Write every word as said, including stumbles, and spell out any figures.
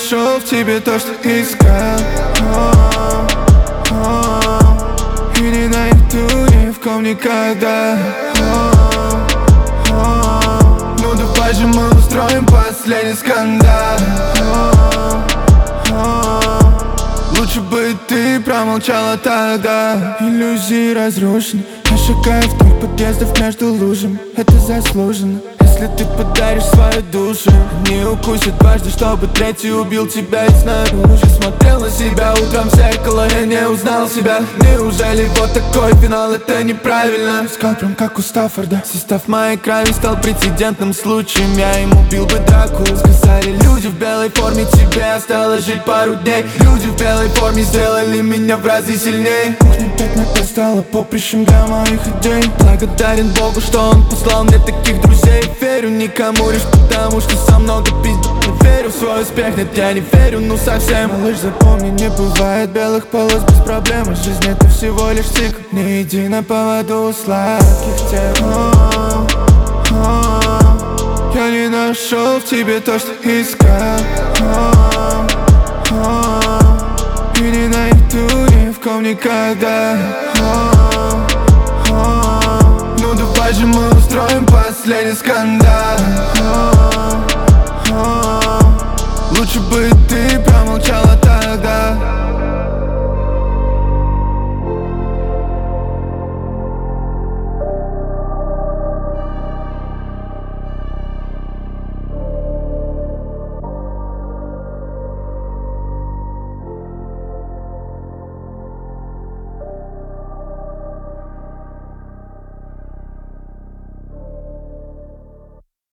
нашел в тебе то, что искал. И не найду ни в ком никогда. Ну давай же мы устроим последний скандал. Лучше бы ты промолчала тогда. Иллюзии разрушены. Я шагаю вдоль подъездов между лужами. Это заслуженно. Если ты подаришь свою душу, не укусит дважды, чтобы третий убил тебя изнаружи. Смотрел на себя утром в зеркало, я не узнал себя. Неужели вот такой финал, это неправильно? Искал прям как у Стаффорда. Состав моей крови стал прецедентным случаем. Я им убил бы драку. Сказали люди в белой форме, тебе осталось жить пару дней. Люди в белой форме сделали меня в разы сильней. Кухня пять на пять стала поприщем для моих идей. Благодарен Богу, что он послал мне таких друзей. Верю никому лишь потому, что сам много пиздец. Не верю в свой успех, нет, я не верю, ну совсем. Малыш, запомни, не бывает белых полос без проблем. Жизнь это всего лишь цикл. Не иди на поводу у сладких тем. Я не нашел в тебе то, что искал. И не найду ни в ком никогда. Ну давай же мы устроим последний скандал. Лучше бы ты промолчала тогда.